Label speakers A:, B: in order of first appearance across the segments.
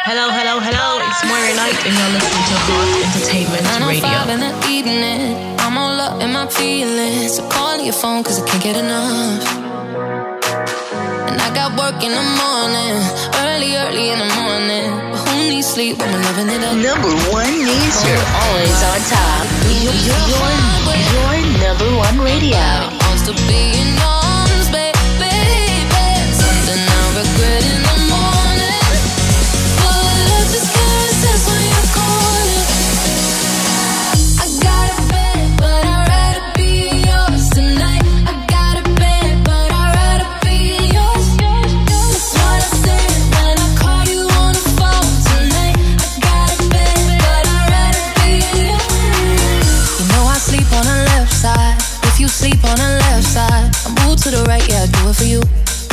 A: Hello, hello, hello. It's Moira Knight and you're listening to Hot Entertainment Radio.
B: 9:05 in the evening, I'm all up in my feelings. So call your phone cause I can't get enough. And I got work in the morning, early in the morning. But who needs sleep when we're loving it up?
C: Number one news, you're always on top. Your number one radio.
B: Wants to be in arms, baby. Something I regret in the morning. But love just caresses when you're calling. I got a bed, but I'd rather be yours tonight. I got a bed, but I'd rather be yours. That's what I said when I call you on the phone tonight. I got a bed, but I'd rather be yours. You know I sleep on the left side. If you sleep on the left side, I move to the right, yeah, I do it for you.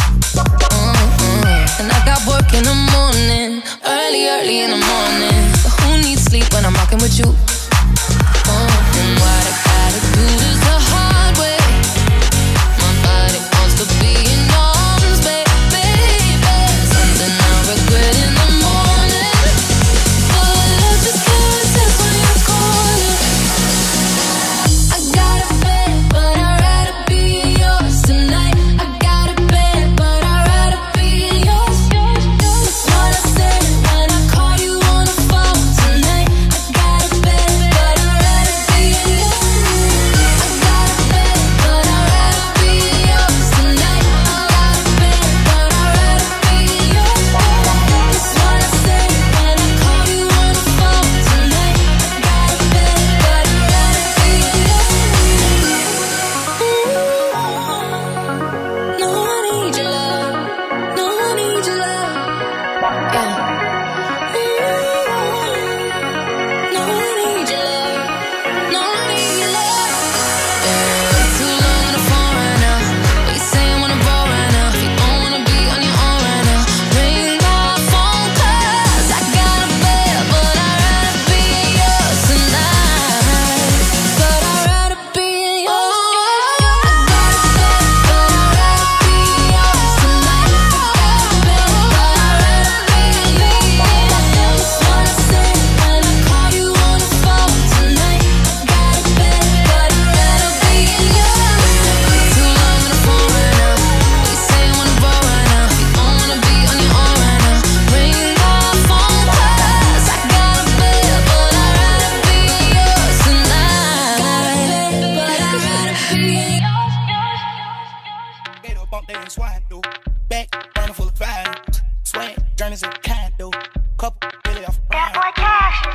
B: And I got work in the morning, early in the morning. But who needs sleep when I'm rocking with you? And what I gotta do is the hard way. My body wants to be in arms, baby. Something I regret in the morning. But love just caresses when you're calling. I got a bed, but I'd rather be yours tonight. I got a bed, but I'd rather be yours. That's what I said when I call you on the phone tonight. I got a bed, but I'd rather be yours. I got a bed, but I'd rather be yours tonight. I got a bed, but I'd rather be yours. That's what I said when I call you on the phone tonight. I got a bed, but I'd rather be yours. No, I need your love. No, I need your love. Yeah. No, I need your love. No, I need your love. Too long on the phone right now. What you saying wanna roll right now? You don't wanna be on your own right now. Ring my phone 'cause I got a bed, but I'd rather be yours tonight. But I'd rather be yours. I got a bed, but I'd rather be yours tonight. I got a bed, but I'd rather be yours. That's what I said when I call you on the phone tonight. I got a bed, but I'd rather be yours. Too long on the phone right now. What you saying wanna roll right now? You don't wanna be on your own right now. Ring my phone 'cause I got a bed, but I'd rather be yours tonight. Got a bed, but I'd rather be yours.
D: Gator bump they ain't swine through. Back burner full of fire. Swing journeys in kind though. Couple really off.
E: That boy Cassius.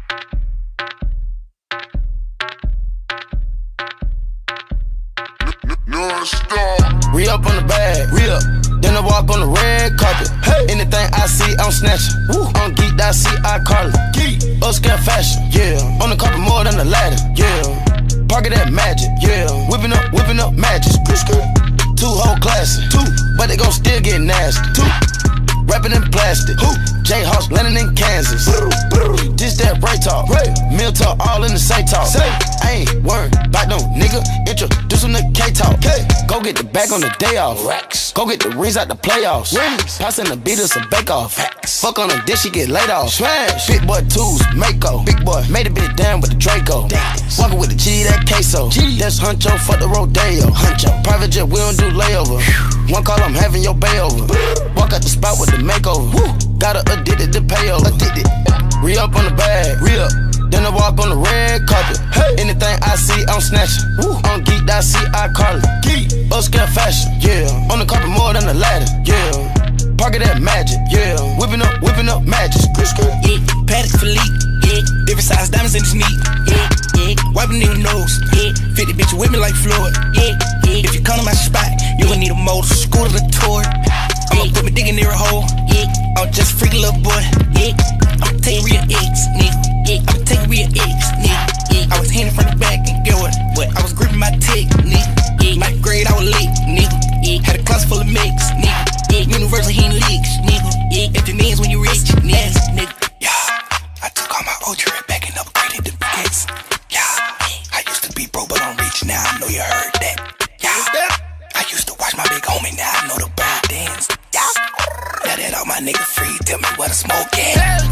F: Re-up on the bag, re-up. Then I walk on the red carpet. Hey. Anything I see, I'm snatching. Woo. I'm geeked, I see, I call it. Geek. Upscale fashion, yeah. On the carpet more than the ladder, yeah. Parking that magic, yeah. Whipping up matches. Two whole classes, two. But they gon' still get nasty. Two. Rapping in plastic. Who? J-Hawks landing in Kansas. This that Ray talk. Meal talk, all in the same talk. I ain't worried about no nigga. Introduce him to K-Talk. Go get the bag on the day off. Go get the rings out the playoffs. Passing the beat us a bake off. Fuck on a dish, she get laid off. Big boy tools, Mako. Big boy made a bit down with the Draco. Walking with the G, that queso. That's Huncho, fuck the Rodeo. Private jet, we don't do layover. One call, I'm having your bay over. Walk out the spot with the makeover. Got her addicted to payover. Re-up on the bag, re-up. Then I walk on the red carpet. Anything I see, I'm snatching. I'm geeked, I see, I call it. Upscale fashion, yeah. On the carpet more than the ladder, yeah. Parking that magic, yeah. Whipping up matches.
D: Yeah, Patek Philippe, yeah. Different size diamonds in his knee, yeah. Wiping in your nose, yeah. 50 bitches with me like Floyd, yeah. If you come to my spot, you gon' need a motor, scooter to tour. I'ma put me digging near a hole, yeah. I'm just a freaky little boy, yeah. I'ma take real X, nigga, yeah. I'ma take real X, nigga, yeah. I was handing from the back and get what? I was gripping my tick, nigga, yeah. Ninth grade, I was late, nigga, yeah. Had a closet full of mix, nigga, yeah. Universal, he ain't leaks, nigga, yeah. If your name's when you rich, nigga, yeah. I took all my old trip back and upgraded the baguettes, yeah. I used to be broke, but I'm rich now, I know you heard that, yeah. I used to watch my big homie, now I know the bird dance, yeah. Now that all my niggas free, tell me what wanna smoke it.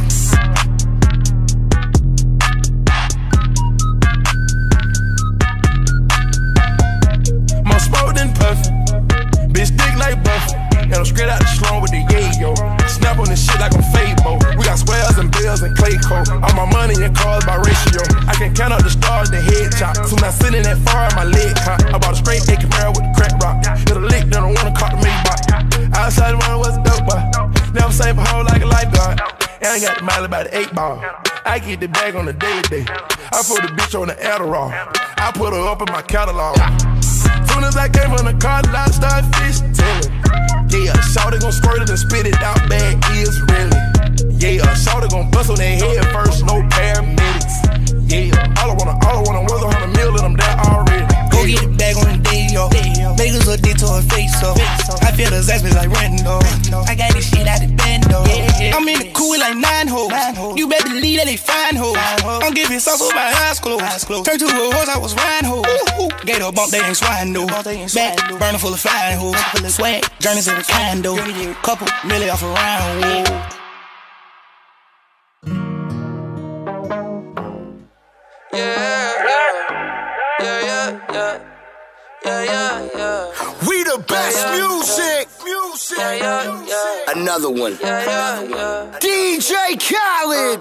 E: More smoke than puffin', bitch dick like buffin'. And I'm straight out the slum with the yayo. Snap on this shit like I'm Fabo. We got squares and bills and clay coat. All my money in cars by ratio. I can count up the stars, the head chop. Soon I sitting that far, my leg caught. I bought a straight A Camaro with the crack rock. Hit a lick, then I wanna call the Maybach. Outside one was a dope boy. Never save a hoe like a lifeguard. And I got the mile by the 8 ball. I get the bag on the daily day. I put the bitch on the Adderall. I put her up in my catalog. Soon as I came from the car, I started fish tailing. Yeah, shawty gon' squirt it and spit it out, bad is really. Yeah, shawty gon' bust on their head first, no paramedics. Yeah, all I wanna was 100 mil and I'm there already.
D: Go get the bag on the day, yo. Make us look dick to her face, so I feel the zest like Rando. I got this shit out the bando. I'm in the cool like 9 hoes. You better believe that they fine hoes. I'm giving sauce with my eyes closed. Turned to a horse, I was riding hoes. Gator bump, they ain't swine no. Back, burner full of flying hoes. Swag, journeys in the condo. Couple million off a round, whoa.
F: We the best music. Another one. DJ Khaled.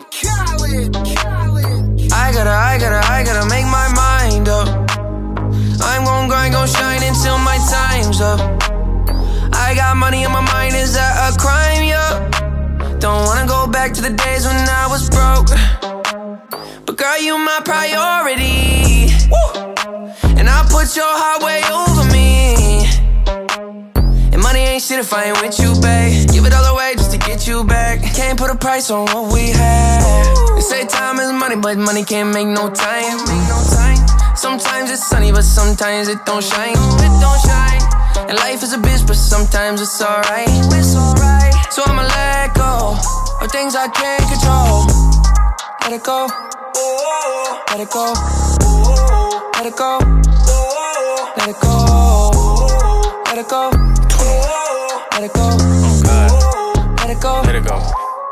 G: I gotta make my mind up. I'm gon' grind, gon' shine until my time's up. I got money in my mind, is that a crime? Yeah. Don't wanna go back to the days when I was broke. But girl, you my priority. Woo! And I put your heart way over me. And money ain't shit if I ain't with you, babe. Give it all away just to get you back. Can't put a price on what we had. They say time is money, but money can't make no time. Sometimes it's sunny, but sometimes it don't shine. And life is a bitch, but sometimes it's alright. So I'ma let go of things I can't control. Let it go. Let it go. Let it go. Let it go. Let it go. Let it go.
E: Oh God.
G: Let it go.
E: Let it go.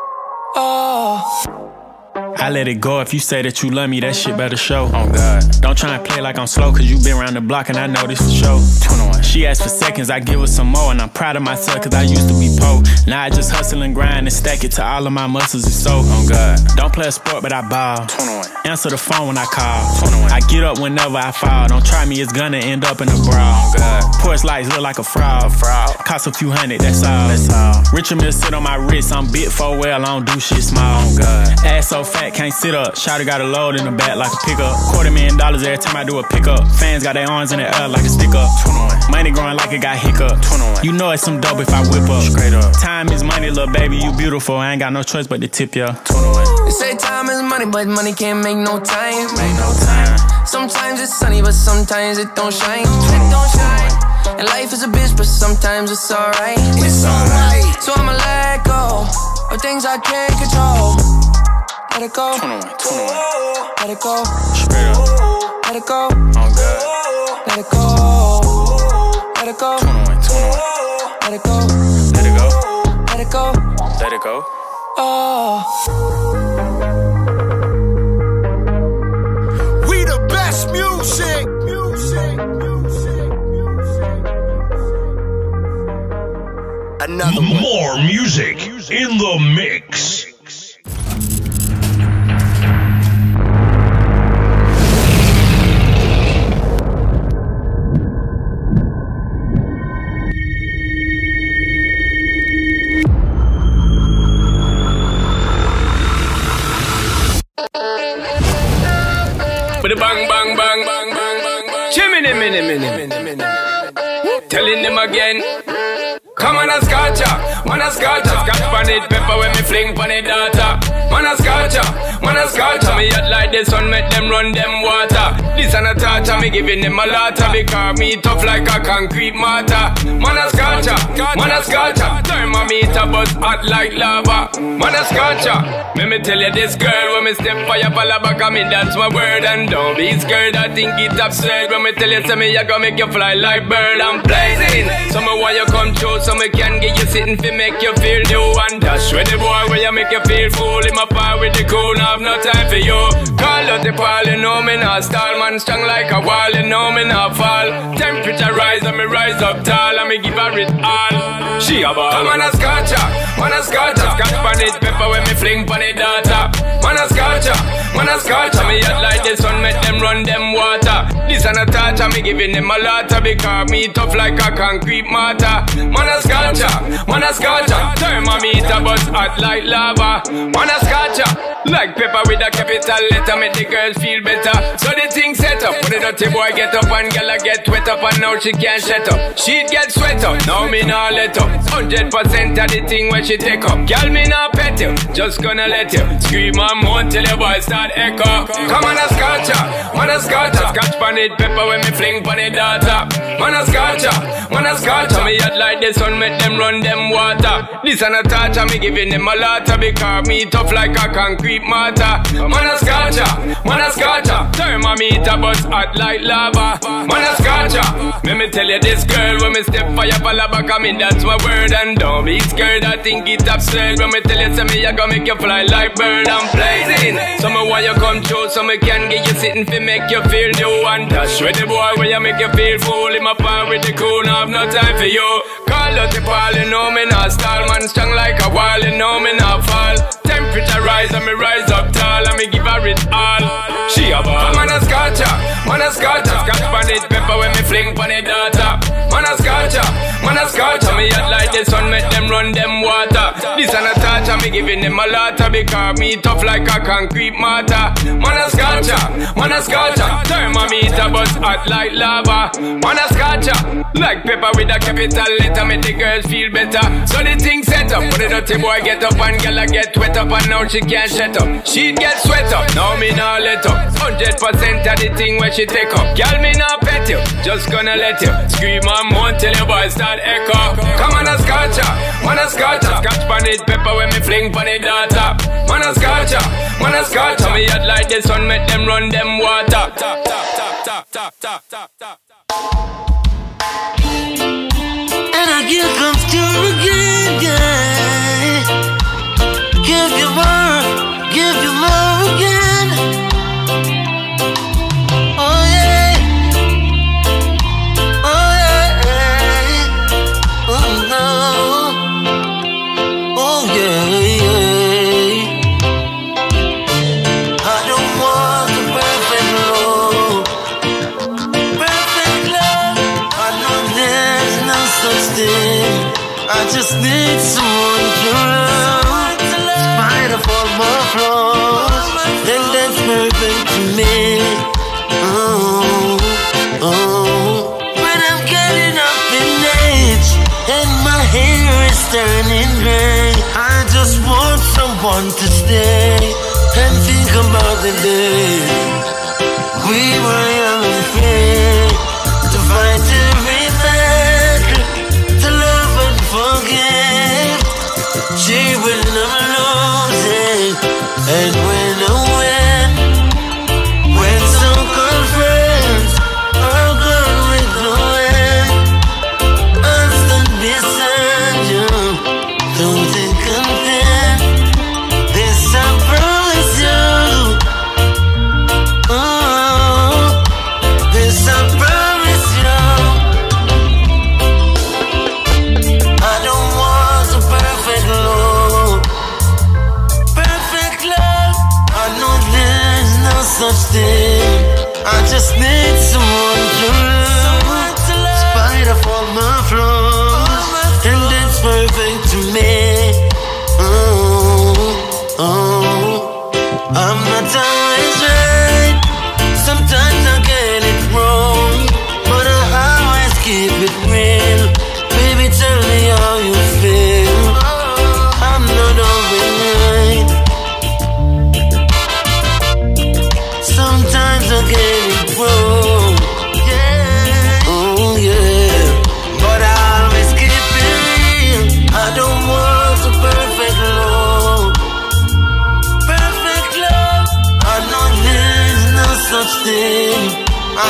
G: Oh.
E: I let it go. If you say that you love me, that shit better show. Oh God. Don't try and play like I'm slow, cause you been around the block and I know this for sure. 21. She asked for seconds, I give her some more. And I'm proud of myself cause I used to be poor. Now I just hustle and grind and stack it till all of my muscles is so. Oh God. Don't play a sport but I ball. 21. Answer the phone when I call. 21. I get up whenever I fall. Don't try me, it's gonna end up in a brawl. Oh God. Porch lights look like a fraud. Cost a few hundred, that's all. Richard Mill sit on my wrist, I'm bit for well, I don't do shit small. Oh God. Ass so fat, can't sit up. Shawty got a load in the back like a pickup. $250,000 every time I do a pickup. Fans got their arms in the air like a stick up. 21. Money growing like it got hiccup. 21. You know it's some dope if I whip up. Straight up. Time is money, little baby, you beautiful. I ain't got no choice but to tip ya. 21.
G: They say time is money, but money can't make no time.
E: Ain't no time.
G: Sometimes it's sunny, but sometimes it don't shine. And life is a bitch, but sometimes it's alright.
F: It's alright.
G: So I'ma let go of things I can't control. Let it go.
E: 21.
G: Let it go.
E: Straight up.
G: Let it go.
E: Oh God.
G: Let it go. Let it go.
E: 21.
G: Let it go.
E: Let it go.
G: Let it go.
E: Let it go.
G: Oh.
F: We the best music. Another one.
H: More music in the mix.
I: With a bang, bang, bang, bang, bang, bang, bang. Chimney, telling them again. Come on a scotcha, man a scotcha. Scotch pan it, pepper when me fling pan it data. Man Man a scorcher, man a scorcher. Me hot like the sun, make them run them water. This and a torture, me giving them a lotta. Because me tough like a concrete mortar. Man a scorcher, man a scorcher. Thermometer but hot like lava. Man a scorcher. Let me tell you this girl, when me step fire pala back on me, that's my word. And don't be scared, I think it's absurd. When me tell you, say me, I gonna make you fly like bird. I'm blazing. So me want you come true, so me can get you sitting fi make you feel new. And dash with the boy where you make you feel full. In my power with the cool, now have no time for you. Call out the pal, you know me not stall. Man strong like a wall, you know me not fall. Temperature rise and me rise up tall. And me give her it all. She a ball. Man a scorcher, man a scorcher. Scotch pan it, pepper when me fling pan it data. Man a scorcher, man a scorcher. Me hot like the sun, make them run them water. This and a torture, me giving them a lotta. Because me tough like a concrete mortar. Man a scorcher, man a scorcher. Thermometer but hot like lava. Man a scorcher, like pepper with a capital letter. Make the girls feel better. So the thing set up. When the dirty boy get up and girl get wet up. And now she can't shut up. She'd get sweat up, now me nah let up. 100% of the thing when she take up. Girl me nah pet you, just gonna let you scream and moan till your voice start echo. Come on a scorcher, man a scorcher. Scotch pan it, pepper when me fling pan it data. Man a scorcher, man a scorcher. Me hot like the sun, make them run them water. This and a torture, me giving them a lotta. Because me tough like a concrete mortar. Man a scorcher, man a scorcher. Thermometer but hot like lava. Man a scorcher. Let me tell you this girl, when me step fire pala back on me, that's my word. And don't be scared, I think it's absurd. When me tell you, say me, I gonna make you fly like bird. I'm blazing. So me want you come true, so me can get you sitting fi make you feel new. And dash with the boy where you make you feel full. In my power with the cool, now have no time for you. Call out the pal, you know me not stall. Man strong like a wall, you know me not fall. Temperature rise and me rise up tall. And me give her it all. She a ball. Man a scorcher, man a scorcher. Scotch pan it, pepper when me fling pan it data. Man a scorcher, man a scorcher. Me hot like the sun, make them run them water. This and a torture, me giving them a lotta. Because me tough like a concrete mortar. Man a scorcher, man a scorcher. Thermometer but hot like lava. Man a scorcher, like pepper with a capital letter. Make the girls feel better. So the thing set up. When the dirty boy get up and girl get wet up. And now she can't shut up. She'd get sweat up, now me nah let up. 100% of the thing when she take up. Girl me nah pet you, just gonna let you scream and moan till your voice start echo. Come on a scorcher, man a scorcher. Scotch pan it, pepper when me fling pan it data. Man a scorcher, man a scorcher. Me hot like the sun, make them run them water.
J: And I get comfortable again, yeah. Give you more again. Oh yeah, oh yeah, oh no, oh yeah, yeah. I don't want the perfect love, perfect love. I know there's no such thing. I just need someone to love. Of all my flaws, and that's perfect to me. Oh, oh. When I'm getting up in age and my hair is turning gray, I just want someone to stay and think about the day we were young and free, to fight every battle, to love and forget. She will never lose. And when I win, when so-called friends are gone with the wind, I'll stand beside you through thick and thin. This I promise you. Oh, this I promise you. I don't want a perfect love. Such thing. I just need someone to love, in spite of all my flaws, and it's perfect to me. Oh, oh. I'm not always right. Sometimes I get it wrong, but I always keep it real. Baby, tell me how you feel. I'm not always right.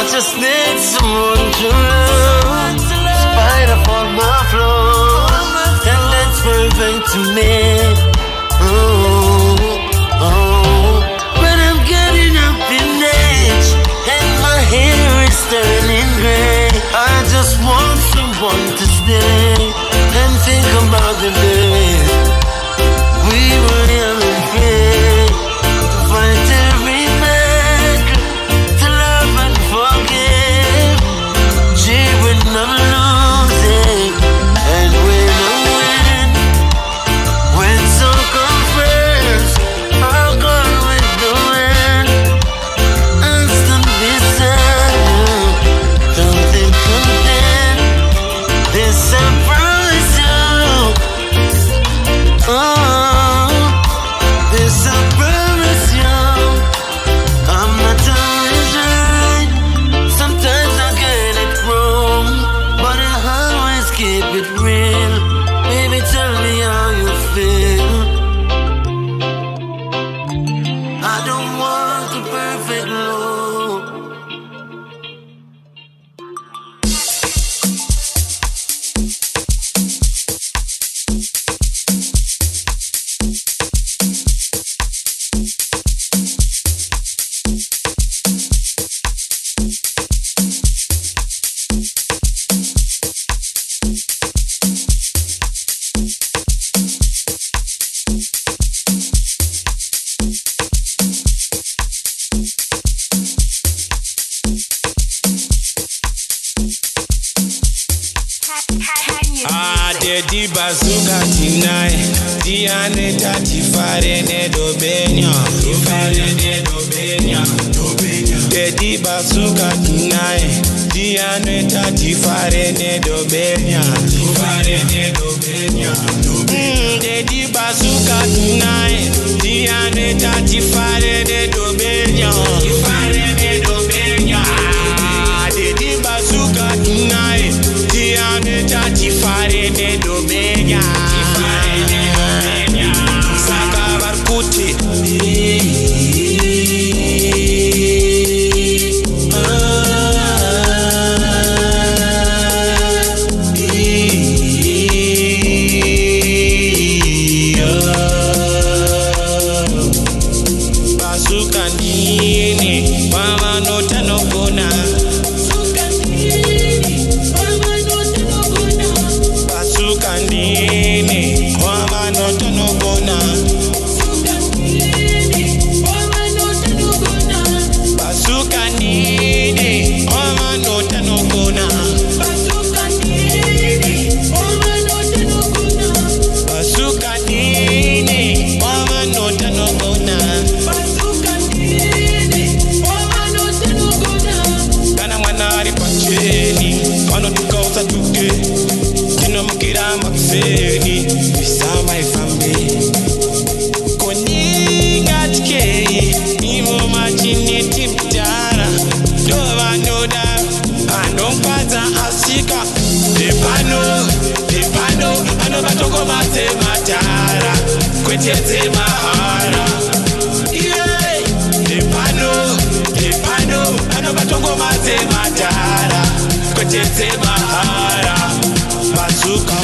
J: just need someone to love, spite of all my flaws, and that's perfect to me. But I'm getting up in age, and my hair is turning gray. I just want someone to stay and think about the days we were young and free, to fight every battle, to love and forgive. Gee, when I'm losing and when I'm winning, when some come first, I'll go with the wind and stand beside you. Don't think content, this I promise you. This I promise you. I'm not always right. Sometimes I get it wrong, but I always keep it real. Baby, tell me how you feel. I don't want a perfect love.
K: The bazooka tonight, the aneta tifare ne do benya, the bazooka tonight, the aneta tifare ne do benya, the bazooka tonight, the aneta tifare ne do benya, the bazooka tonight, the aneta tifare ne do benya. Saka barkuti. Basuka nini, mama no tanokona. Basuka nini, mama no tanokona. Basuka nini, mama no tanokona. Basuka nini, mama no tanokona. Basuka nini, mama no tanokona. Basuka nini, mama no tanokona. Kana mwana alipacheni, kano tukauza tuke. Kino mkira makseni, bisa my family. Koninga tikei, nimo machini tiptara. Dova noda, anompaza asika. Depano, ano batoko mate matara. Kwetete mahara. Yeah, depano, ano batoko mate matara. Kwetete mahara. Bazooka.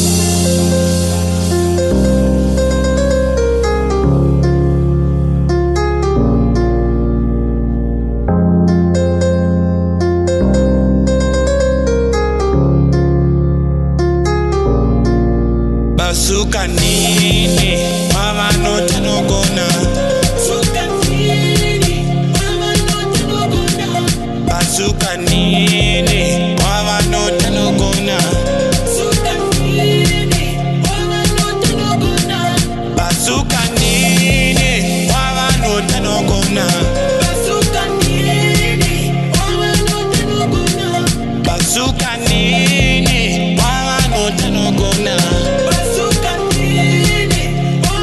K: Basuka nini, mama no tanogona. Basuka nini, mama no tanogona. Basuka nini, mama no tanogona. Basuka nini, mama no tanogona. Basuka nini, mama no tanogona. Basuka nini, mama no tanogona. Basuka nini, mama no tanogona. Basuka nini,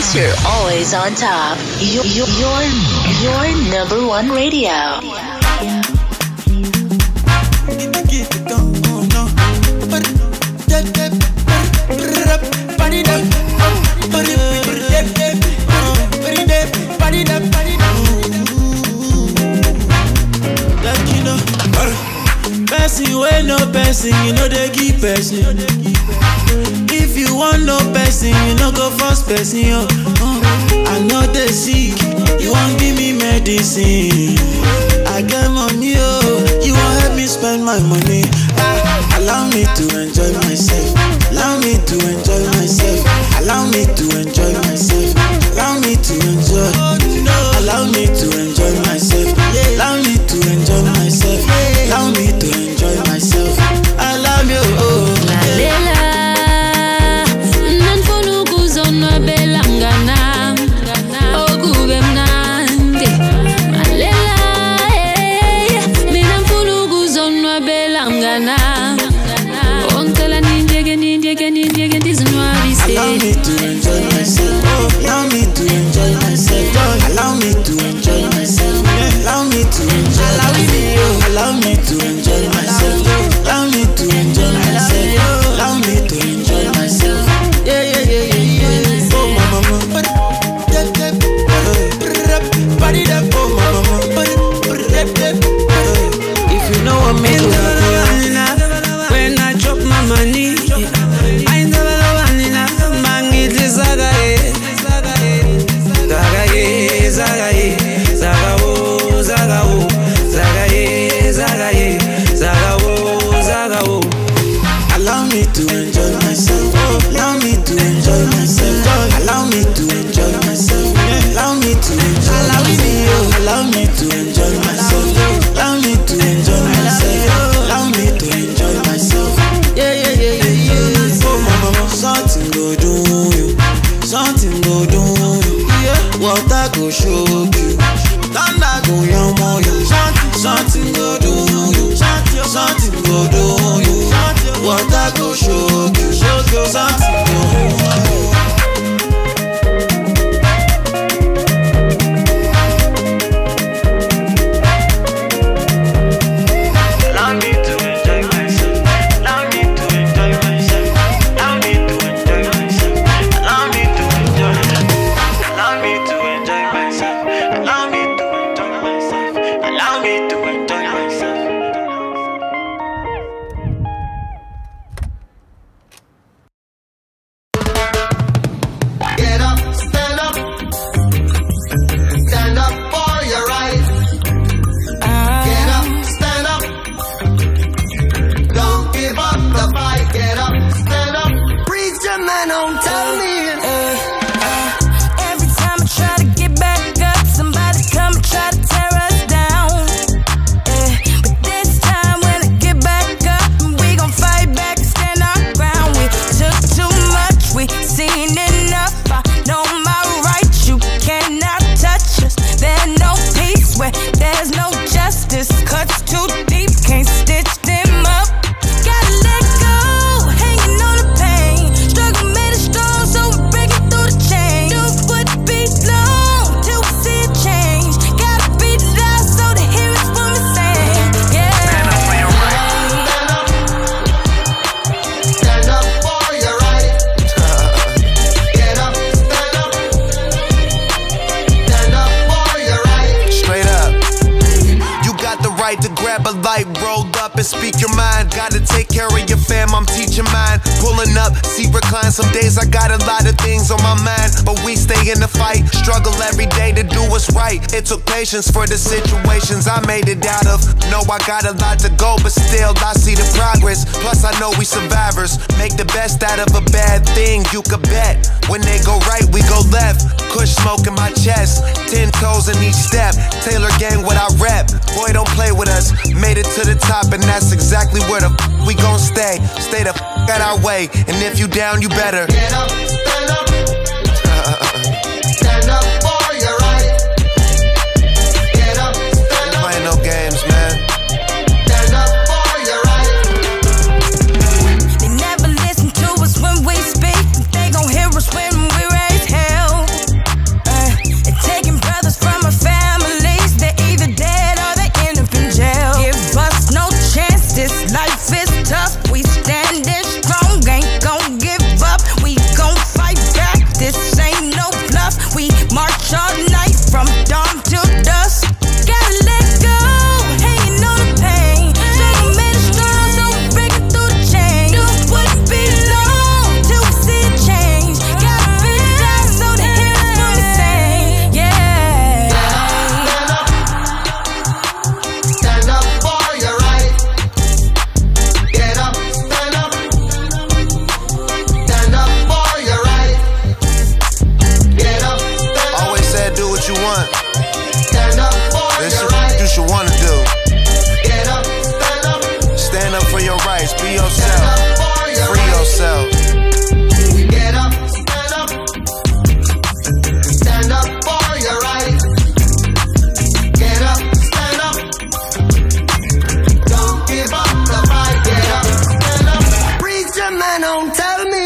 C: Mix, you're always on top. Your number one radio.
K: Person wey no person, you know they give person. If you want no person, you no go force person. I know they sick, you won't give me medicine. I get money, you won't help me spend my money. Allow me to enjoy myself. Allow me to enjoy myself. Allow me to enjoy myself. Allow me to enjoy. Allow me to enjoy myself. Allow me to enjoy myself. Allow me to enjoy myself. I love you.
B: Lalela, nanfuna ukuzonwabela mnganam, okube mnandi. Lalela, mina mfuna ukuzonwabela mnganam, ongicela nindiyeke ndizinwabise.
K: Allow me to enjoy myself. Allow me to enjoy myself. Allow me to enjoy myself. Allow me to enjoy. Allow me to enjoy myself. Allow me to enjoy myself. Allow me to enjoy myself. Yeah. Oh mama. If you know what me do, when I drop my money, I never know enough. Man, it is zagaye. Allow me to enjoy myself. Allow me to enjoy myself. Allow me to enjoy myself. Allow me to enjoy. Allow me to enjoy myself. Allow me to enjoy myself. Allow me to enjoy myself. Yeah. Oh mama, something go do you. Something go do you. Water go shock you. Thunder go yamo you. Something go do you. Something go do you. Water go shock you. Something go do you.
L: Some days I got a lot of things on my mind, but we stay in the fight, struggle every day to do what's right. It took patience for the situations I made it out of. Know I got a lot to go, but still I see the progress. Plus I know we survivors, make the best out of a bad thing, you could bet. When they go right, we go left. Kush smoke in my chest, 10 toes in each step. Taylor gang what I rep, boy don't play with us. Made it to the top and that's exactly where the we gon' stay. Stay the out our way, and if you down, you better
M: get up, stand up. Stand up for your right. Get up, stand up.
L: Playing no games, man.
M: Stand up for your right.
B: They never listen to us when we speak. They gon' hear us when we raise hell.
L: your rights, be yourself, free yourself.
M: We get up, stand up. Stand up for your rights. Get up, stand up. Don't give up the fight. Get up, stand up. Preacher man, don't tell me.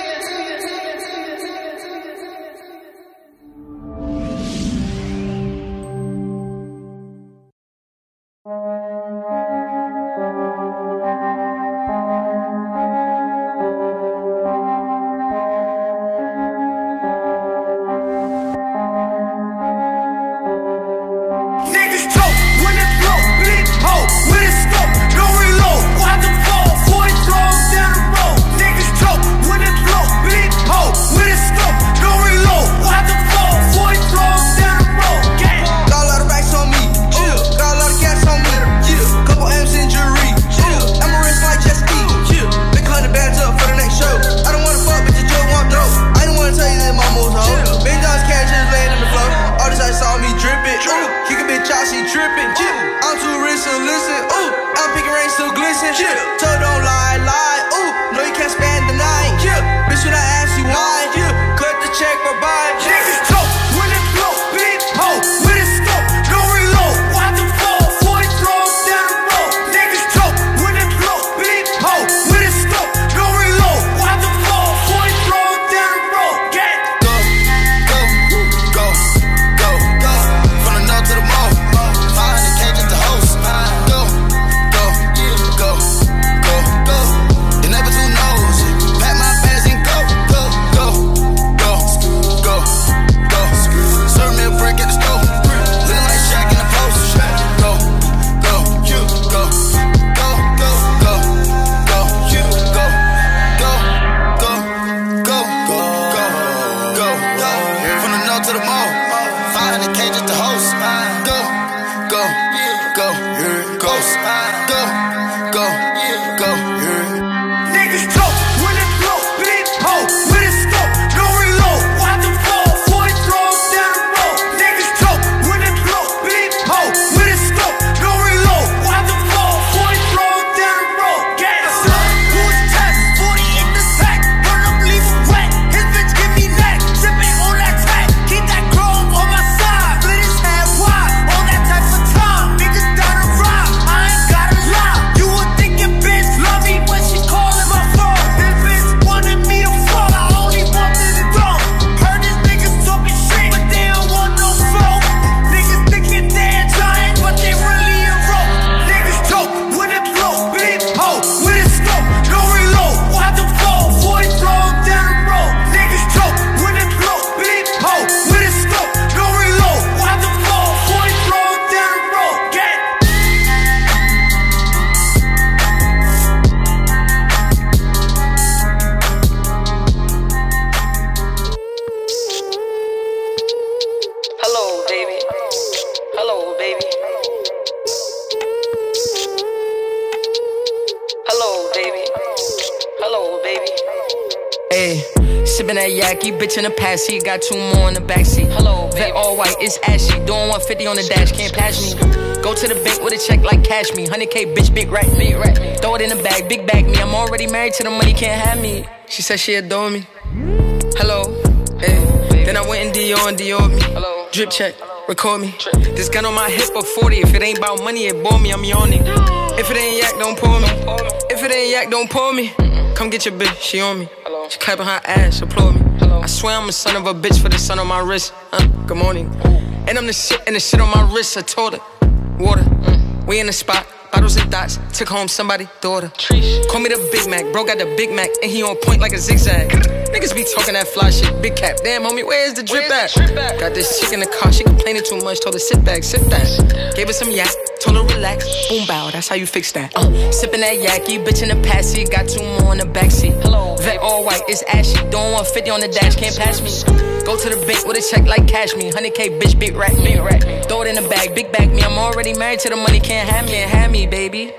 N: Bitch in the past seat, got 2 more in the backseat. Hello, vet all white, it's ashy. Doing 150 on the dash, can't pass me. Go to the bank with a check like cash me. 100K, bitch, big rack, big rack. Throw it in the bag, big bag me. I'm already married to the money, can't have me. She said she adore me. Hello, hey. Then I went and Dior me. Hello, drip check, record me. This gun on my hip of 40. If it ain't about money, it bore me, I'm yawning. If it ain't yak, don't pour me. If it ain't yak, don't pour me. Come get your bitch, she on me. She clapping her ass, applaud me. I swear I'm a son of a bitch for the sun on my wrist. Good morning. And I'm the shit and the shit on my wrist. I told her, water. We in the spot, bottles and dots. Took home somebody's daughter. Call me the Big Mac, bro got the Big Mac, and he on point like a zigzag. Niggas be talking that fly shit, big cap. Damn, homie, where's the drip at? Got this chick in the car, she complaining too much. Told her sit back, sit back. Gave her some yak, told her relax. Boom, bow, that's how you fix that. Sipping that yaki, bitch in the past seat, got 2 more in the backseat. Hello, vet all white, it's ashy. Doing 150 on the dash, can't pass me. Go to the bank with a check like cash me. 100K, bitch, big rack, big rack. Throw it in the bag, big bag me. I'm already married to the money, can't have me, baby.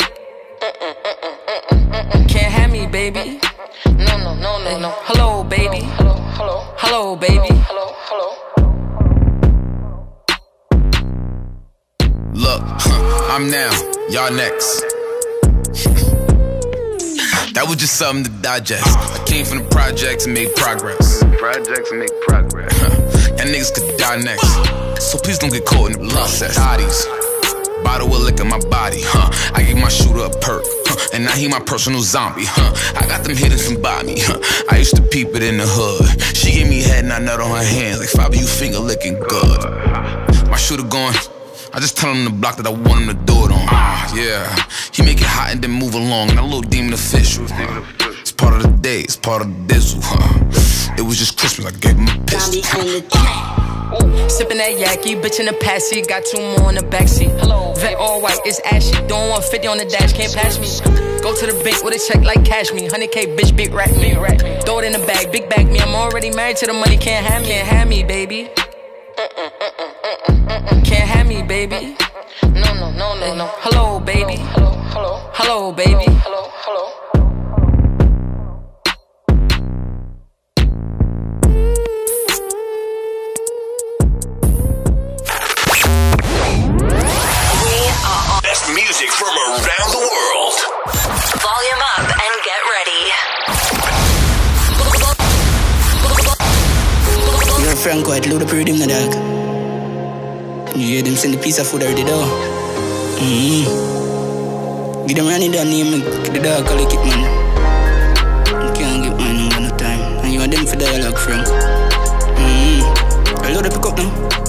N: Can't have me, baby. No. Hello, baby. Hello, baby.
O: Look, I'm now, y'all next. That was just something to digest. I came from the projects and made progress. Y'all niggas could die next. So please don't get caught in the process. Bodies. Bottle of liquor, my body, I gave my shooter a perk, and now he my personal zombie, I got them hidden from Bobby, I used to peep it in the hood. She gave me head and I nut on her hands like Fabi, you finger licking good. My shooter going, I just tell him the block that I want him to do it on. Yeah, he make it hot and then move along. And that little demon official. It's part of the day, it's part of the dizzle. It was just Christmas, I gave him a pistol.
N: Sippin' that yaki, bitch in the past seat, got 2 more in the backseat. Hello, vet all white, it's ashy. Doing 150 on the dash, can't pass me. Go to the bank with a check like cash me. 100K, bitch, big rack me. Throw it in the bag, big bag me. I'm already married to the money, can't have me, baby. Can't have me, baby. No. Hello, baby. Hello, baby. Hello.
H: Best music from around the world.
C: Volume up and get ready.
P: Your friend quite load up rhythm, dog. You hear them send a piece of food already, though. Give them running down name, the dog call it, man. You can't get my number no time. And you want them for dialogue, Frank. I load up pick up now.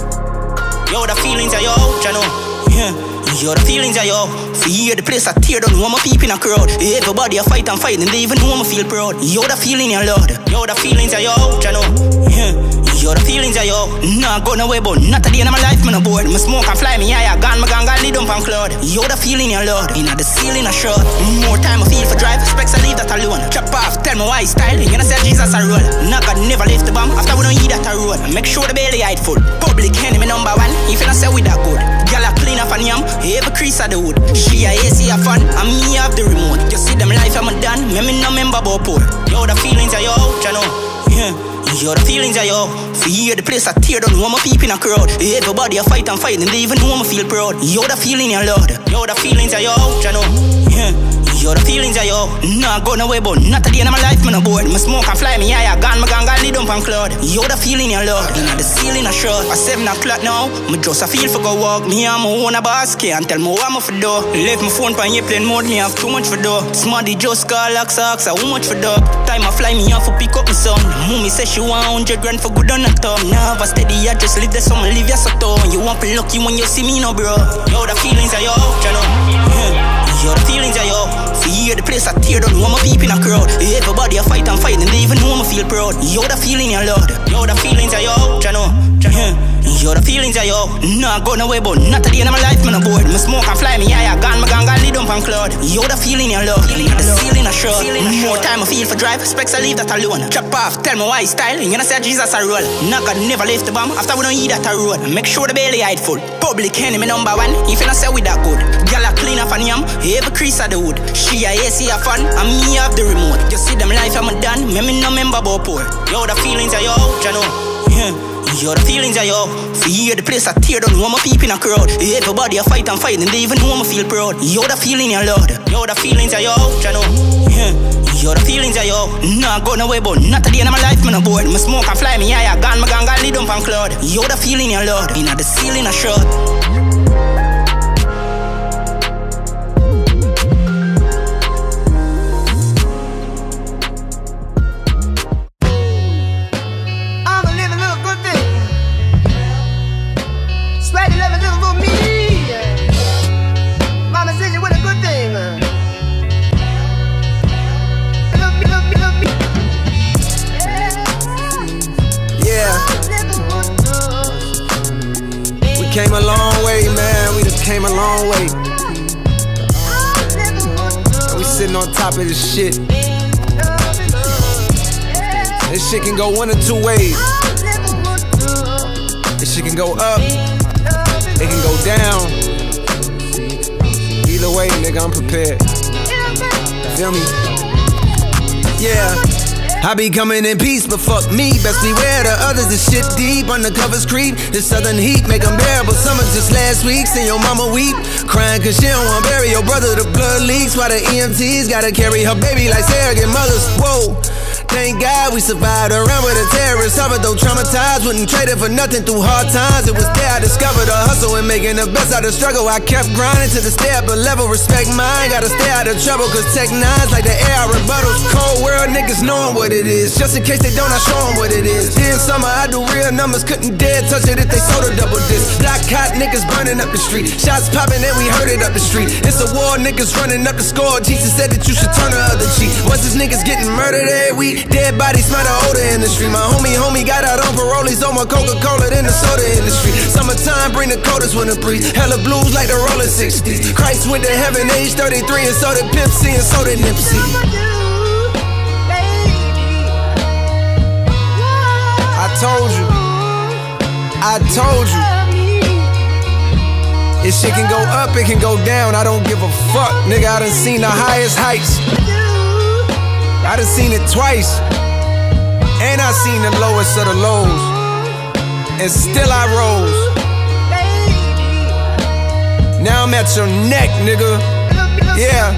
P: Yo, the feelings are yo, Jano. Yeah. Yo, the feelings are yo. For hear the place I tear down, want my people in a crowd. Everybody a fight and fight, and they even know me feel proud. Yo, the feeling are Lord. Yo, the feelings are yo, Jano. Yeah. Yo, the feelings are yo. Nah, go no way, but not at the end of my life, man, aboard. Me smoke and fly, me yeah, gone, my gang, lead up on cloud. Yo, the feeling are Lord. Inna the ceiling a shot. More time I feel for drive, specs I leave that alone. Chop off, tell me why style. You know say Jesus a roll. Nah, God never lift the bomb after we don't eat that a roll. Make sure the belly hide full. Public enemy number 1. If you not say we that good. Girl a clean up and yam, every crease of the wood. She a AC a fan, and me have the remote. You see them life I'm done, me no member about poor. Yo, the feelings are yo, Jano. Yeah. Yo, the feelings are yo. For hear the place I tear down, want my people in a crowd. Everybody a fight and fight, and they even know me feel proud. Yo, the feeling are Lord. Yo, the feelings are yo, Jano. Yeah. Yo, the feelings are yo. Nah, go no way, but not at the end of my life, man, aboard. Me smoke and fly, me yeah, gone, my gang, lead up on cloud. Yo, the feeling are Lord. Inna the ceiling a shot. At 7 o'clock now, me just a feel for go walk. Me and my own a boss, can't tell me what I'm for do. Left my phone on airplane mode, me have too much for do. Smarty just call like socks, how much for do. Time I fly, me off for pick up my son. Mommy say she want 100 grand for good on the top. Now have a steady, I just live the summer, live your soto. You want to lucky when you see me, no bro. Yo, the feelings are yo, Jano. Yo, the feelings are yo. For hear the place I tear down, want my people in a crowd. Everybody a fight and fight, and they even know me feel proud. Yo, the feeling are Lord. Yo, the feelings are yo, Jano. Yo, the feelings are yo. Nah, go no way, but not at the end of my life, man, aboard. Me smoke and fly, me yeah, gone, my gang, lead up on cloud. Yo, the feeling are Lord. The ceiling a shot. More time I feel for drive, specs I leave that alone. Chop off, tell me why style. You know say Jesus a roll. Nah, God never lift the bomb after we don't eat that a road. Make sure the belly hide full. Public enemy number 1. If you not say we that good. Girl a clean up and yam, every crease of the wood. She a AC a fan, and me have the remote. You see them life I'm done, me no member about poor. Yo, the feelings are yo, Jano. Yeah. Yo, the feelings are yo. For hear the place I tear down, want my people in a crowd. Everybody a fight and fight, and they even know me feel proud. Yo, the feeling are Lord. Yo, the feelings are yo, Jano. Yeah. Yo, the feelings are yo. Nah, go no way, but not at the end of my life, man, aboard. Me smoke and fly, me yeah, gone, my gang, lead up on cloud. Yo, the feeling are Lord. Inna the ceiling a shot.
Q: Came a long way, man, we done came a long way. And we sitting on top of this shit. This shit can go one of two ways. This shit can go up, it can go down. Either way, nigga, I'm prepared. Feel me? Yeah. I be coming in peace, but fuck me. Best beware the others, this shit deep. Undercovers creep, this southern heat make them bearable. Summer just last week, seen your mama weep, crying cause she don't wanna bury your brother. The blood leaks while the EMTs gotta carry her baby like surrogate mothers. Whoa, thank God we survived around with a terrorist. Suffered though traumatized, wouldn't trade it for nothing through hard times. It was there I discovered the hustle and making the best out of struggle. I kept grinding to the stay up a level, respect mine. Gotta stay out of trouble cause Tech 9's like the air I rebuttals. Cold world niggas knowing what it is. Just in case they don't, I show them what it is. Then summer I do real numbers, couldn't dare touch it if they sold a double disc. Black hot niggas burning up the street, shots popping and we heard it up the street. It's a war, niggas running up the score. Jesus said that you should turn the other cheek. Once these niggas getting murdered every week, dead bodies smell the odor in the street. My homie got out on parole, he's on my Coca-Cola than the soda industry. Summertime bring the coldest winter breeze, hella blues like the rolling 60s. Christ went to heaven age 33 and so did Pimp C and so did Nipsey. I told you. If shit can go up, it can go down. I don't give a fuck, nigga. I done seen the highest heights. I done seen it twice. And I seen the lowest of the lows. And still I rose. Now I'm at your neck, nigga. Yeah.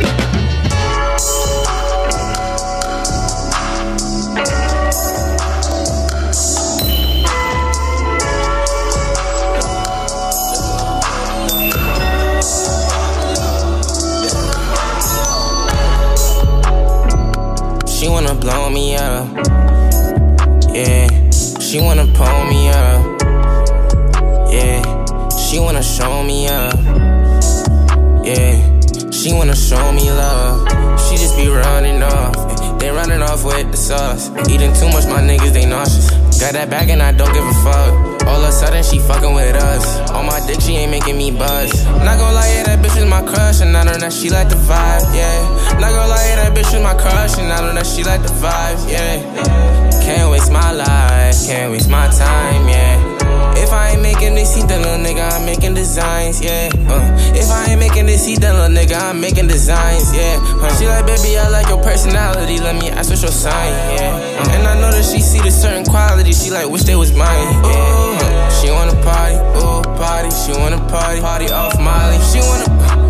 R: She wanna blow me up, yeah. She wanna pull me up, yeah. She wanna show me up, yeah. She wanna show me love. She just be running off, they running off with the sauce. Eating too much, my niggas, they nauseous. Got that bag and I don't give a fuck. All of a sudden she fucking with us. On my dick, she ain't making me buzz. Not gonna lie, yeah, that bitch is my crush, and I know that she like the vibe, yeah. Not gonna lie, yeah, that bitch is my crush, and I know that she like the vibe, yeah. Can't waste my life, can't waste my time, yeah. If I ain't making this heat, then little nigga, I'm making designs, yeah. If I ain't making this heat, then little nigga, I'm making designs, yeah. She like, baby, I like your personality, let me ask what's your sign, yeah. And I know that she see the certain quality, she like, wish they was mine, yeah. She wanna party, ooh, party, she wanna party, party off Molly. She wanna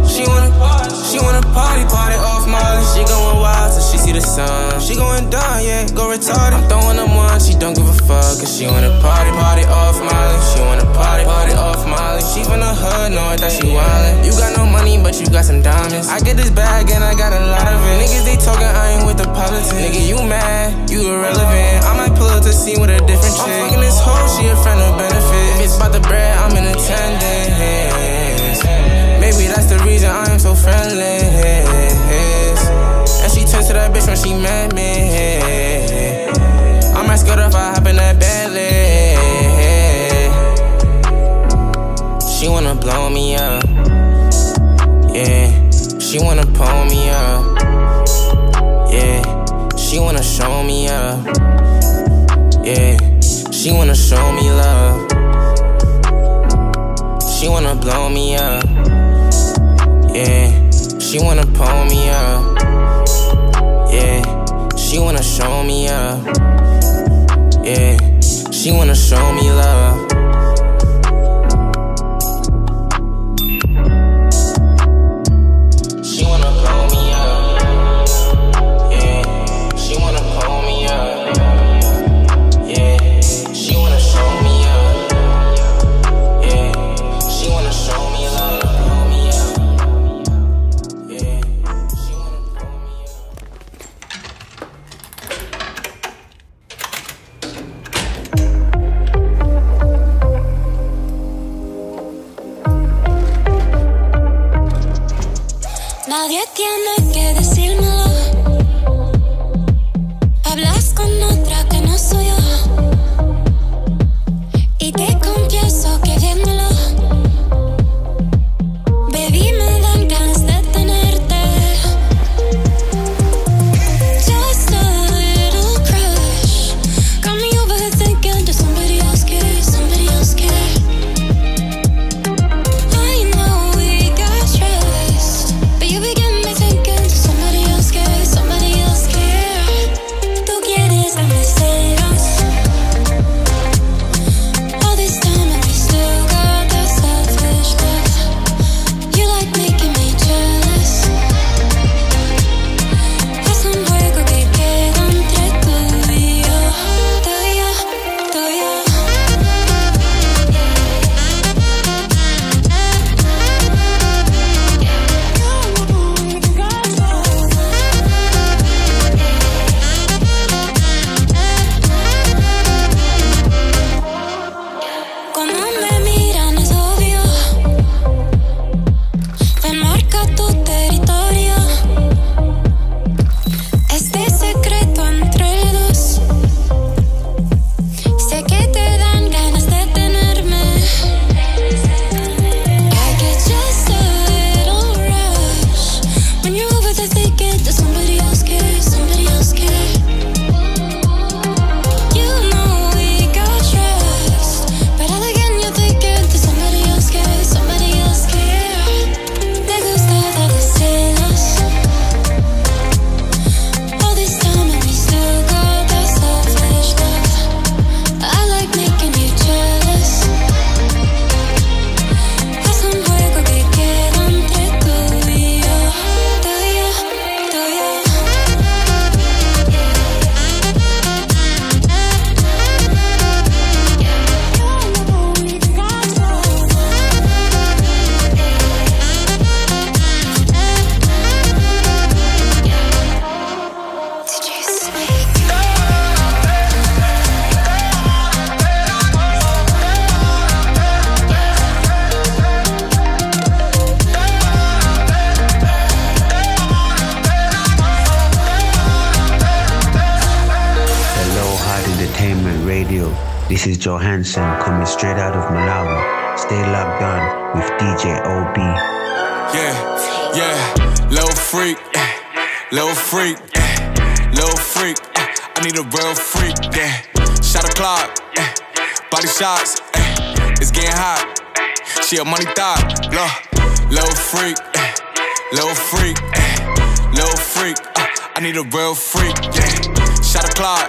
R: party, party off Molly. She going wild till she see the sun. She going down, yeah, go retarded. I'm throwing them one, she don't give a fuck, cause she wanna party, party off Molly. She wanna party, party off Molly. She from the hood, knowing that she wildin'. You got no money, but you got some diamonds. I get this bag and I got a lot of it. Niggas, they talking, I ain't with the politics. Nigga, you mad, you irrelevant. I might pull up to see with a different chick. I'm fucking this hoe, she a friend of benefit. If it's about the bread, I'm in attendance. Maybe that's the reason I am so friendly. And she turned to that bitch when she met me. I might skirt if I hop in that Bentley. She wanna blow me up, yeah. She wanna pull me up, yeah. She wanna show me up, yeah. She wanna show me love. She wanna blow me up, yeah. She wanna pull me up, yeah. She wanna show me up, yeah. She wanna show me love. She wanna blow me up, yeah. She wanna pull me up, yeah. She wanna show me up, yeah. She wanna show me love.
B: Nadie tiene que decírmelo. Hablas con otra que no soy yo. Y te confieso que viéndolo, baby, me dan ganas de tenerte. Just a little crush got me overthinking. Does somebody else care? Somebody else care? I know we got stressed, but you begin me thinking. Does somebody else care?
S: This is Johansson coming straight out of Malawi. Stay locked on with DJ OB.
T: Yeah, little freak, little freak, little freak. I need a real freak, yeah. Shot o'clock, body shots, it's getting hot. She a money thot, little freak, little freak, little freak. I need a real freak, yeah. Shot o'clock,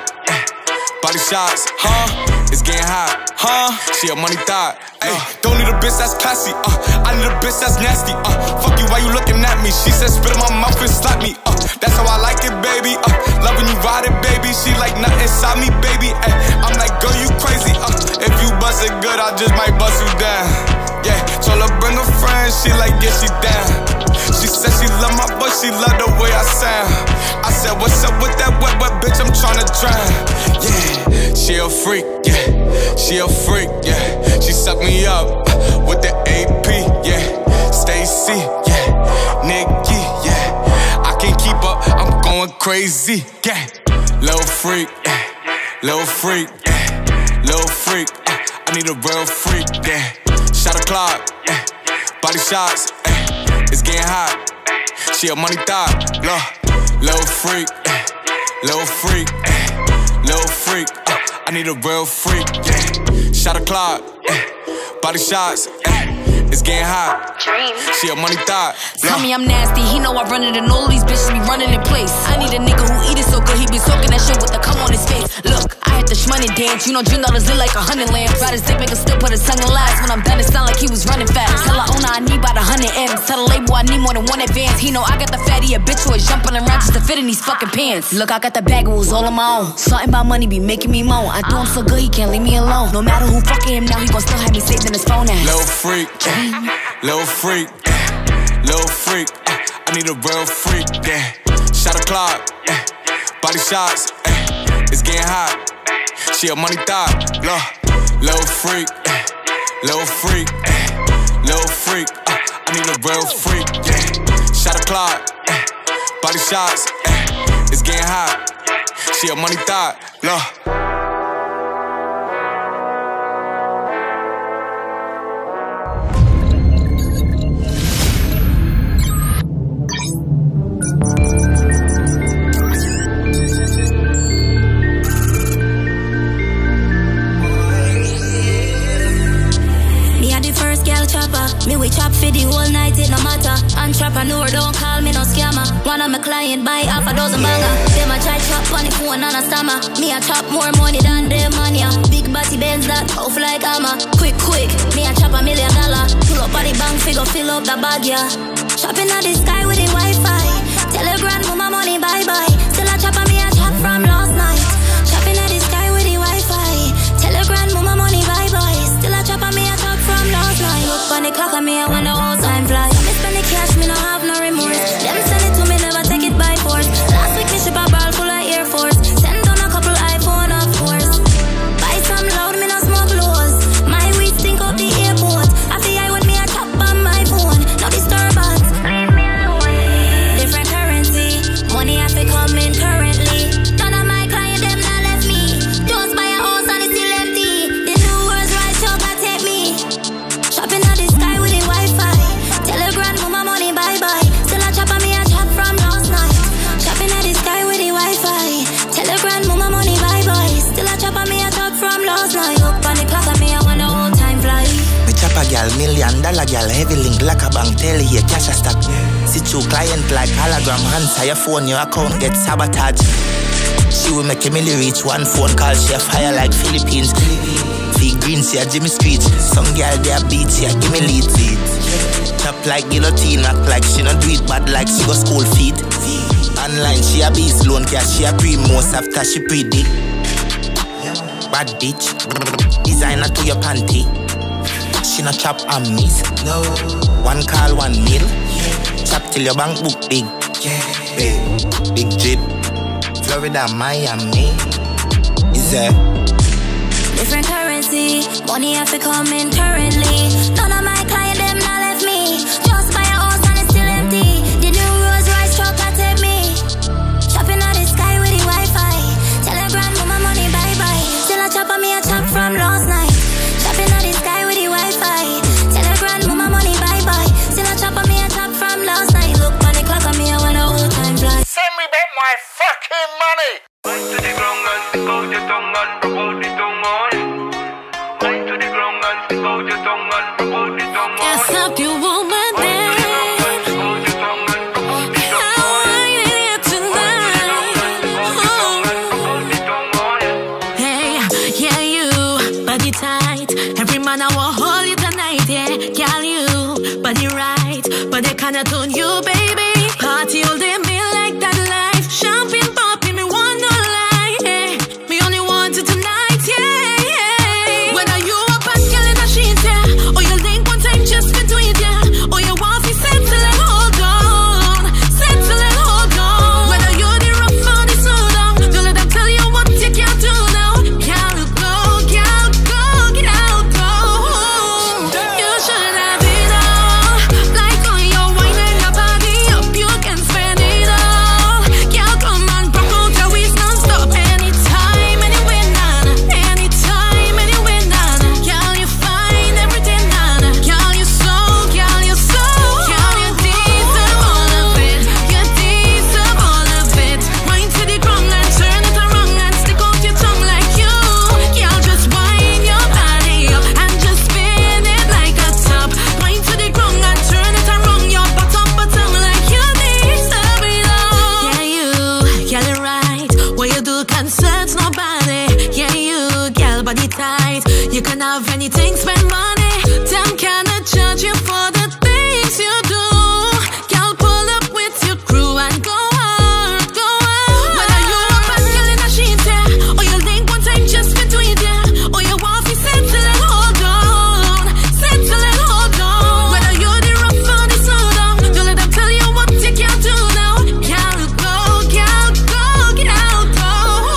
T: body shots, it's getting hot, she a money thot. Don't need a bitch that's classy, I need a bitch that's nasty, fuck you, why you looking at me? She said spit in my mouth and slap me, that's how I like it, baby, love when you ride it, baby. She like nothing inside me, baby, I'm like, girl, you crazy, if you bust it good, I just might bust you down. Yeah, told her bring a friend, she like, yeah, she down. She said she love my voice, she love the way I sound. I said, what's up with that wet, bitch, I'm tryna drown. Yeah, she a freak, yeah, she a freak, yeah. She suck me up with the AP, yeah. Stacy, yeah, Nikki, yeah. I can't keep up, I'm going crazy, yeah. Little freak, yeah, little freak, yeah, little freak. I need a real freak, yeah. Shot o'clock, body shots, it's getting hot. She a money thot, little freak, little freak, little freak. I need a real freak, yeah. Shot o'clock, body shots, it's getting hot. She a money thot.
B: Tell me I'm nasty, he know I run it and all these bitches be running in place. I need a nigga who eat it so good, he be soaking that shit with the cum on his face. Look, I had the shmoney dance, you know $3 lit like 100 lamps. Ride his dick, make him still put his tongue in lies. When I'm done, it sound like he was running fast. Tell her owner I need about 100 M's. Tell the label I need more than one advance. He know I got the fatty habitual jumping around just to fit in these fucking pants. Look, I got the bag, it was all on my own. Something about money be making me moan. I do him so good, he can't leave me alone. No matter who fucking him now, he gon' still have me saved in his phone ass.
T: Little freak, little freak, little freak. I need a real freak, yeah. Shot o'clock, body shots, it's getting hot. She a money thot, little freak, little freak, little freak. I need a real freak, yeah. Shot o'clock, body shots, it's getting hot. She a money thot,
U: Me we chop for the whole night, it no matter. Entrepreneur, don't call me no scammer. One of my client buy half a dozen banger. Them a try chop on the phone and a stammer. Me a chop more money than them money. Big body Benz that off like hammer. Quick, me a chop $1 million. Pull up on the bank, figure fill up the bag, yeah. Chopping at the sky with the Wi-Fi. Tell her grandmama money bye-bye. Still a chop on me a chop from last night. Chopping at the sky with the Wi-Fi. Tell her grandmama money bye-bye. Still a chop on me a chop from last night. Look on the clock on me, I wonder how time fly. Me spend the cash, me no have no remorse. Them send it to me, never take it by force. Last week me ship a ball full of Air Force. Send on a couple iPhone, of course. Buy some loud, me no smoke lows. My weed stink up the airport. After I with me, I chop on my phone. No disturbance, leave me alone. Different currency, money have to come in currently. None of my clients, them not left me. Just buy a house and it's still empty. The new world's right, so can take me. Chopping at the sky with the Wi-Fi. Tell her grandmama money bye-bye. Still a chop on me, a chop from last night. Chopping at the sky with the Wi-Fi. Tell her grandmama money bye-bye. Still a chop on me, a chop from last night. Up on the clock on me, I wonder how time fly.
V: Me chop a gal, $1 million gal. Heavy link like a bank, tell here, cash a stack. See two client like hologram. Answer your phone, your account get sabotaged. She will make a million reach one phone call. She a fire like Philippines. Fee green, see a Jimmy Street. Some girl they a beat, she a give me lead. Chop like guillotine, act like she not do it bad like she go school feed. Online she a beast, loan cash she a pre most after she pre-dig. Bad bitch, designer to your panty. She not chop on miss. No. One call, 1 meal. Chop till your bank book big. Big drip. Florida, Miami. Is there?
U: Different currency, money have to come in currently. None of my clients, them not left me. Just buy a house and it's still empty. The new Rolls Royce truck that take me. Chopping at the sky with the Wi-Fi. Tell her grandmama money bye-bye. Still a chop on me, a chop from
A: my fucking money.
D: Wine to the ground and stick out your tongue and rub out the tongue on. Wine to the ground and stick out your tongue and rub out the tongue on.
B: Yes, up you woman there.
U: I will hold you tonight, yeah. Girl, you body right, but they kinda tune you, baby. Party all day, me like that life. Champagne popping, me want no lie, yeah. Me only want it tonight, yeah, yeah. Whether you a bad girl in a sheet, yeah, or you link one time just between, yeah, or you want to settle and hold on, settle and hold on. Whether you're the rough or the slow down, don't let them tell you what you can't do now. Girl, go, girl, go, girl, go. You should have it all. Like on your wine and your body up, you can spend it all. Girl, come on, rock out your waist non-stop. Anytime, anywhere, nana. Anytime, anywhere, nana. Girl, you find everything, nana. Girl, you so, girl, you so. Girl, you deserve all of it. You deserve all of it. Wine to the ground and turn it around and stick out your tongue like you. Girl, just wind your body up and just spin it like a top. Wine to the ground and turn it around your bottom like you deserve it all. Yeah, you, girl, you're right. What you do concerns nobody. Yeah, you, girl, body tight. You can have anything, spend money. Them cannot judge you for the things you do. Girl, pull up with your crew and go hard, go hard. Whether you a bad girl in a sheet, yeah, or you link one time just between, yeah, or you want to settle and hold on, settle and hold on. Whether you're the rough or the slow down, don't let them tell you what you can't do now. Girl, go, girl, go, girl, go.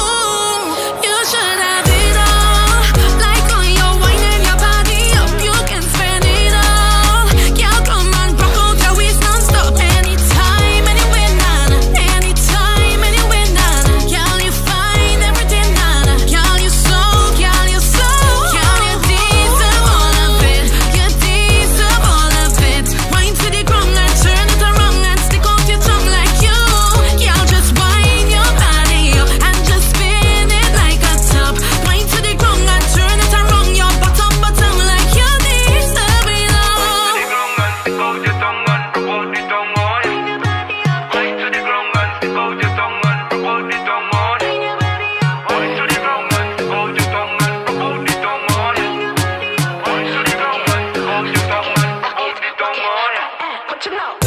U: You should have it all. Like on your wine and your body up, you can spend it all. Girl, come on, rock out your waist non-stop. Anytime, anywhere, nana. Anytime, anywhere, nana. Girl, you find everything, nana. Girl, you so, girl, you so. Girl, you deserve all of it. You deserve all of it. Wine to the ground and turn it around and stick out your tongue like you. Girl, just wind your body up and just spin it like a top. Wine to the ground and turn it around your bottom like you deserve it all.
D: Stick out your tongue and rub out the tongue on. Wine to the ground and stick out your tongue and rub out the tongue on. Wine to the ground and stick out your tongue and rub out the tongue on. Wine to the ground and stick out your tongue and rub out the tongue on. What you know?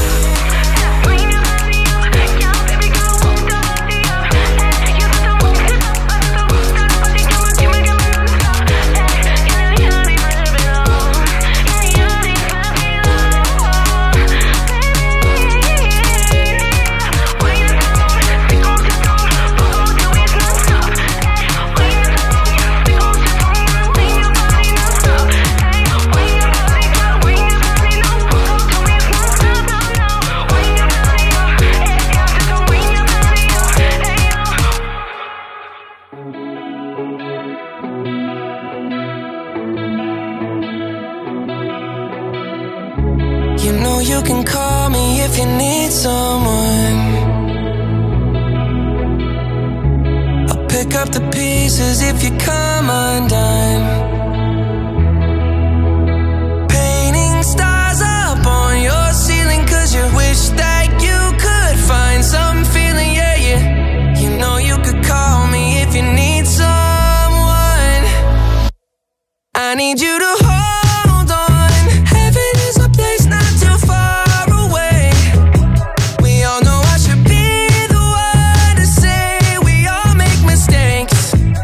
G: You know you can call me if you need someone. I'll pick up the pieces if you come undone. Painting stars up on your ceiling 'cause you wish that you could find some feeling, yeah, yeah. You know you could call me if you need someone. I need you to hold on. Heaven is a place not too far away. We all know I should be the one to say we all make mistakes.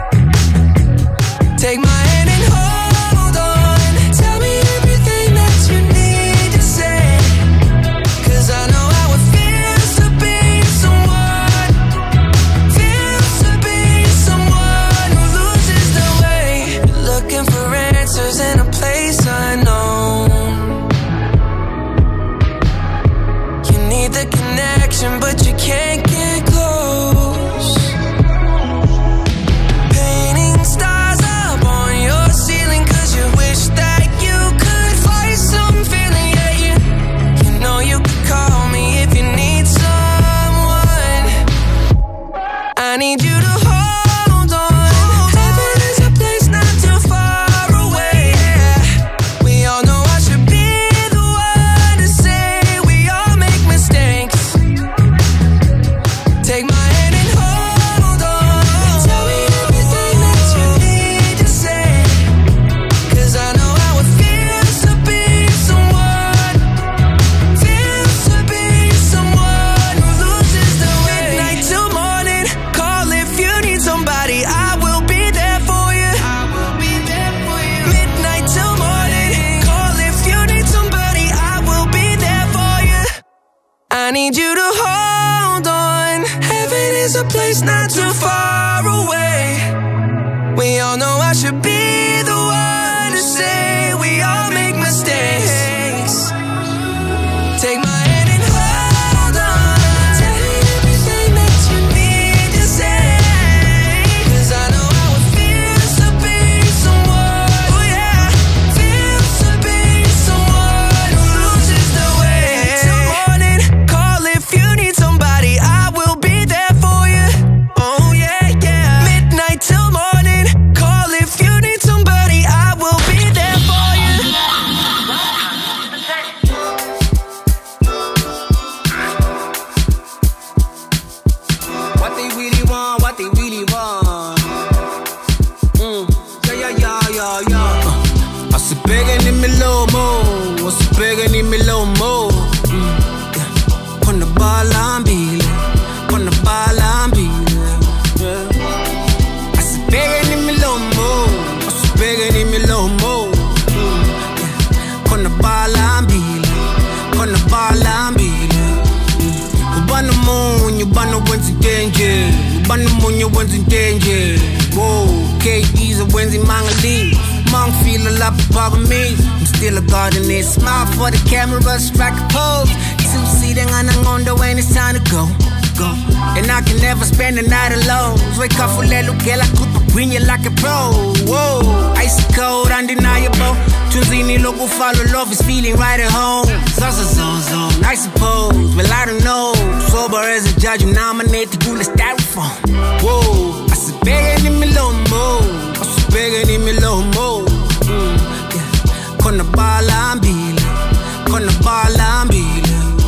G: Take my hand and hold on. Tell me everything that you need to say. 'Cause I know how it feels to be someone. Feels to be someone who loses their way. Looking for answers in a place I need you to hold on. Heaven is a place not too far away. Yeah. We all know I should be the one to say we all make mistakes. Take my hand and hold on. Tell me everything that you need to say. 'Cause I know how it feels to be someone. Feels to be someone who loses the way. Midnight till morning, call if you need somebody. I will be there for you. I will be there for you. Midnight till morning, call if you need somebody. I will be there for you. I need you to hold on. Heaven is a place not too far away. We all know I should be the one to say we all make mistakes. Take my hand and hold on. Tell me everything that you need to say. 'Cause I know how it feels to be someone. Oh yeah, feels to be someone who loses the way. Till morning, call if you need somebody. I will be there for you. Oh yeah, yeah. Midnight till morning, call if you need somebody. I will be there for you.
Q: What they really want, what they really want. I said, begging in me low mo. I said, begging in me low mo. Pon the ball on beat. Pon the ball on beat. I said, begging in me low mo. I said, begging in me low mo. Pon the ball on beat. Pon the ball on beat. You burn the moon, you burn the winds in danger. You burn the moon, you winds in danger. Whoa, K.E.'s a Wednesday Mangali. Monk feel a lot above me. I'm still a gardener. Smile for the camera, strike a pose. Two-seating on the when it's time to go. Go. And I can never spend the night alone. Wake up for little girl, I could bring you like a pro. Whoa, ice cold, undeniable. Tunzini logo follow love is feeling right at home. Zaza zone, I suppose. Well, I don't know. Sober as a judge, you nominate the coolest styrofoam. Whoa, I said begging in me low mo. I said begging in me low mo. Con the ball on beat. Con the ball on beat.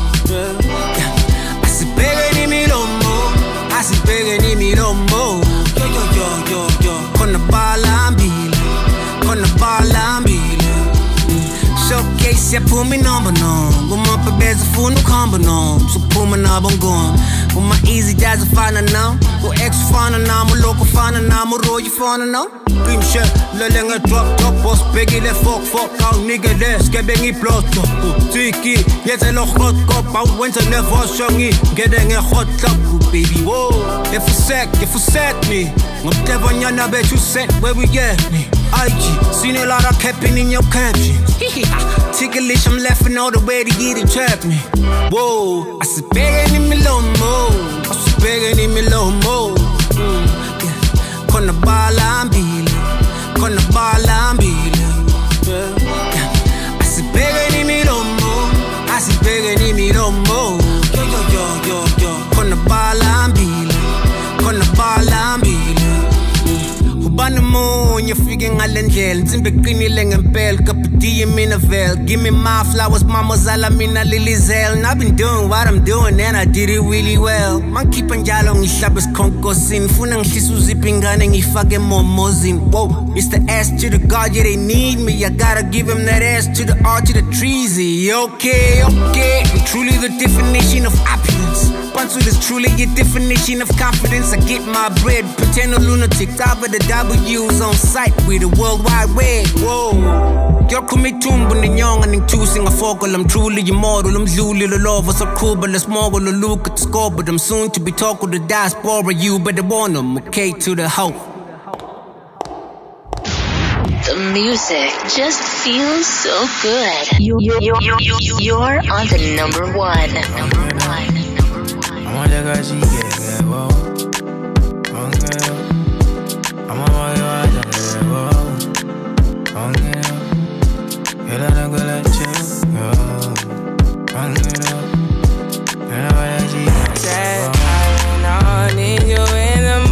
Q: I said begging in me low mo. I said begging in me low mo. Yo. Con the ball on beat. Con the ball on beat. Showcase ya pull me number no. Guma pa beza fu no combo no. So pull me na bongon. Guma easy jazz fana now. Go ex fana now. Mo loco fana now. Mo roll you fana now. Cream shirt, lelenga drop top boss Peggy le fuck out nigga le Skebengi plot Tiki, yete lo hot cop Out winter never shongi Getting a hot club baby whoa If you set me Ngop devon yana bet you set where we get me IG, seen a lot of capping in your captions Ticklish, I'm laughing all the way to get it trap me Whoa, I said begging in me low mo I said begging in me low mo Con the ball on beat Con the ball on beat I said begging in me low mo I said begging in me low mo Yo Con the ball on beat Con the ball on beat Ubana moon, you're freaking alengel Timbe kinile ngempel Kapiti in a veil Give me my flowers, mama zala mina lilies hell And I've been doing what I'm doing and I did it really well Man keep on njalo ngihlabes konkosin Funa ngihlisu zipingane ngifake momozin Whoa, it's the ass to the God, yeah they need me I gotta give him that ass to the R to the treasy Okay, I'm truly the definition of opulence Pansul is truly your definition of confidence I get my bread, pretend a lunatic Top of the W's on site with the World Wide Web Whoa Yo kumitumbu ninyonga ningtusi ngafokol I'm truly immortal I'm zulu love so cool but let's mogul look at the score but I'm soon to be talking to the diaspora You better want them okay to the hoe
C: The music just feels so good. You're on the number one.
R: I'm on the guy, she get it, whoa. I'm on my way, whoa. Get out and go let you go. Said I need you in the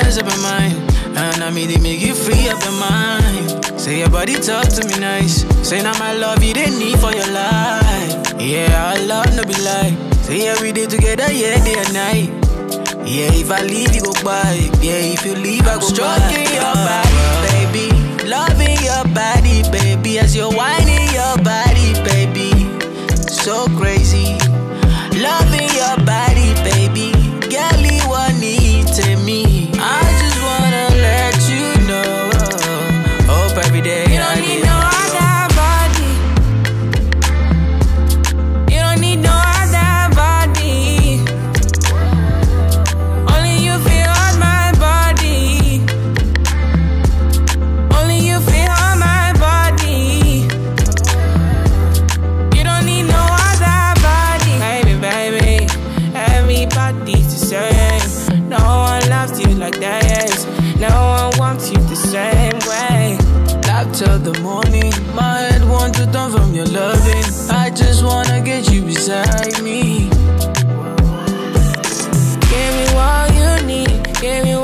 K: mess up your mind. And I mean, they make you free up your mind. Say your body talk to me nice. Say now my love you didn't need for your life. Yeah, our love no be like. Say every day together, yeah, day and night. Yeah, if I leave you go by. Yeah, if you leave I go stroking your body, baby. Loving your body, baby. As you're whining your body, baby. So crazy. Loving your body, baby. Girl, you want it to me. I just wanna let you know. Hope every day
A: you don't need no other body. You don't need no other body. Only you feel on my body. Only you feel on my body. You don't need no other body. Baby, everybody's the same. No one loves you like that. No one wants you the same way.
K: Love till the morning. My head wants to turn from your loving. I just wanna get you beside me.
A: Give me what you need. Give me